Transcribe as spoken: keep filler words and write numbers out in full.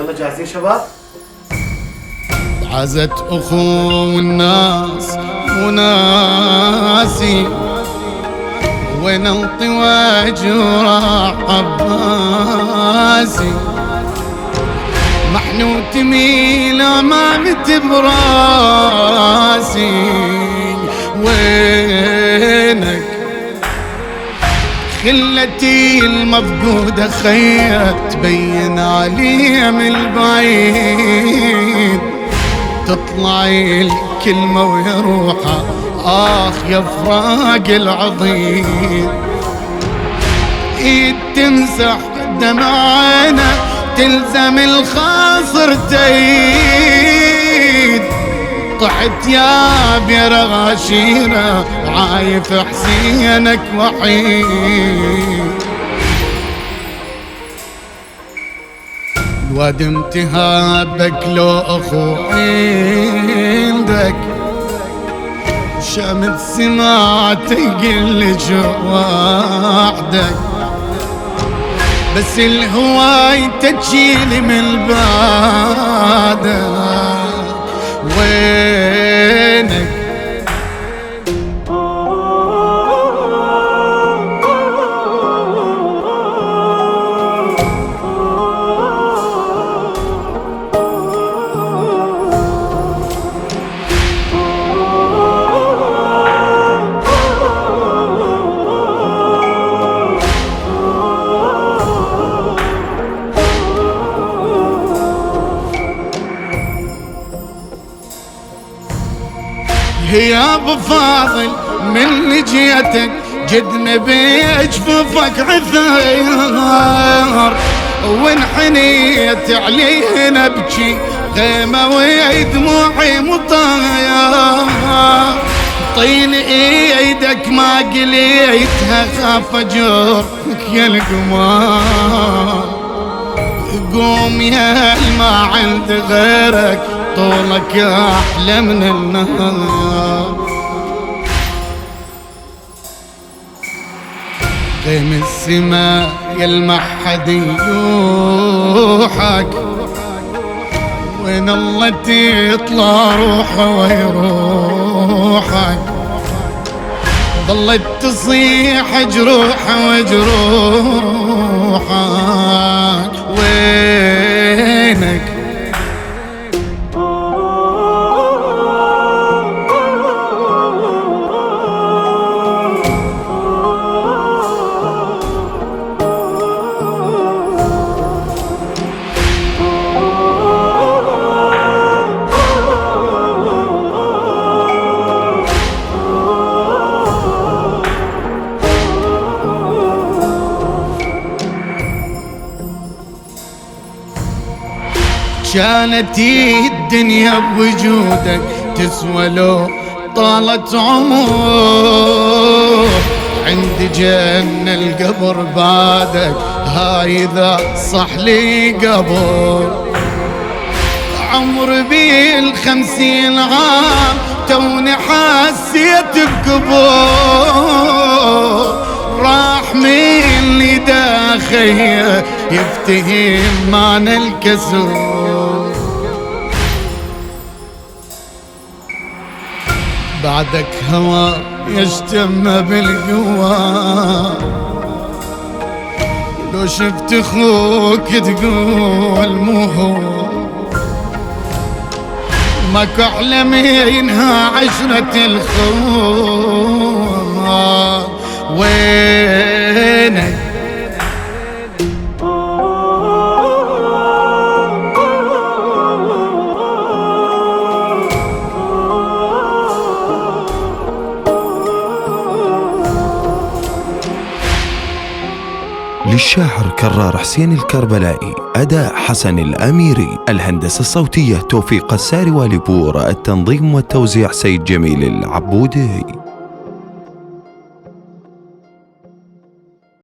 يلا جاهزين شباب؟ عزت أخو الناس وناسي وين الطواج وراح عباسي محنوت ميلا ما براسي وينك خلتي المفقودة خير تبين علي من البعيد تطلعي الكلمة ويا روحها آخ يا فراق العضيد ايد تمسح دمع عينه تلزم الخاصر تيد طحت يا بير غاشيرة عايف حسينك وحيد الواد امتهابك لو اخو عندك شمت سماع تقل وحدك بس الهواي تجيلي من بعدك وينك يا ابو فاضل من جيتك جدنا بجففك عثار وانحنيت عليه نبكي غيمة ودموعي مطاير طين ايدك ما قليتها خاف اجرك يا القمار قوم يا ما عند غيرك طولك أحلى من النهار غيم السماء يلمح حد يوحك وين الله تطلع روحه ويروحك ظلت تصيح جروحه وجروحك وينك كانت الدنيا بوجودك تسوى لو طالت عمر عند جنة القبر بعدك هاي ذا صح لي قبر عمر بالخمسين عام توني حسيت بكبر راح من اللي داخيه يفتهم معنى الكسور بعدك هوا يجتمع بالقوى لو شفت اخوك تقول مو هو ماكو احلى منها عشرة الخوى وينك للشاعر كرار حسين الكربلائي، أداء حسن الأميري، الهندسة الصوتية توفيق الساري والبور، التنظيم والتوزيع سيد جميل العبودي.